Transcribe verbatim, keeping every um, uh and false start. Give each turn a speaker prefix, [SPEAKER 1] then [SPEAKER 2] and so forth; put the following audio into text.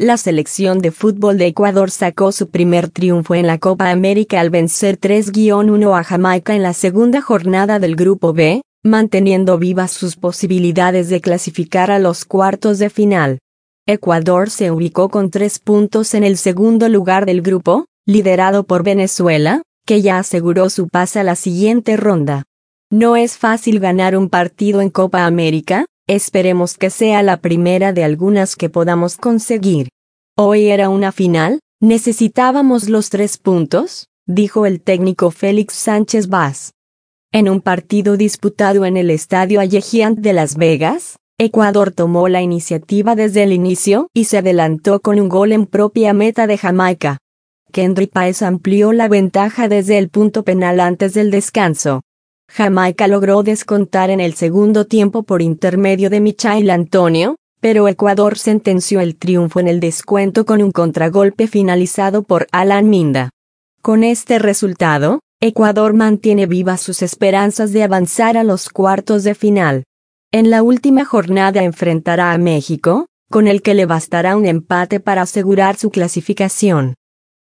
[SPEAKER 1] La selección de fútbol de Ecuador sacó su primer triunfo en la Copa América al vencer tres a uno a Jamaica en la segunda jornada del Grupo B, manteniendo vivas sus posibilidades de clasificar a los cuartos de final. Ecuador se ubicó con tres puntos en el segundo lugar del grupo, liderado por Venezuela, que ya aseguró su pase a la siguiente ronda. No es fácil ganar un partido en Copa América, esperemos que sea la primera de algunas que podamos conseguir. Hoy era una final, necesitábamos los tres puntos, dijo el técnico Félix Sánchez Vaz. En un partido disputado en el Estadio Allegiant de Las Vegas, Ecuador tomó la iniciativa desde el inicio y se adelantó con un gol en propia meta de Jamaica. Kendry Páez amplió la ventaja desde el punto penal antes del descanso. Jamaica logró descontar en el segundo tiempo por intermedio de Michail Antonio, pero Ecuador sentenció el triunfo en el descuento con un contragolpe finalizado por Alan Minda. Con este resultado, Ecuador mantiene vivas sus esperanzas de avanzar a los cuartos de final. En la última jornada enfrentará a México, con el que le bastará un empate para asegurar su clasificación.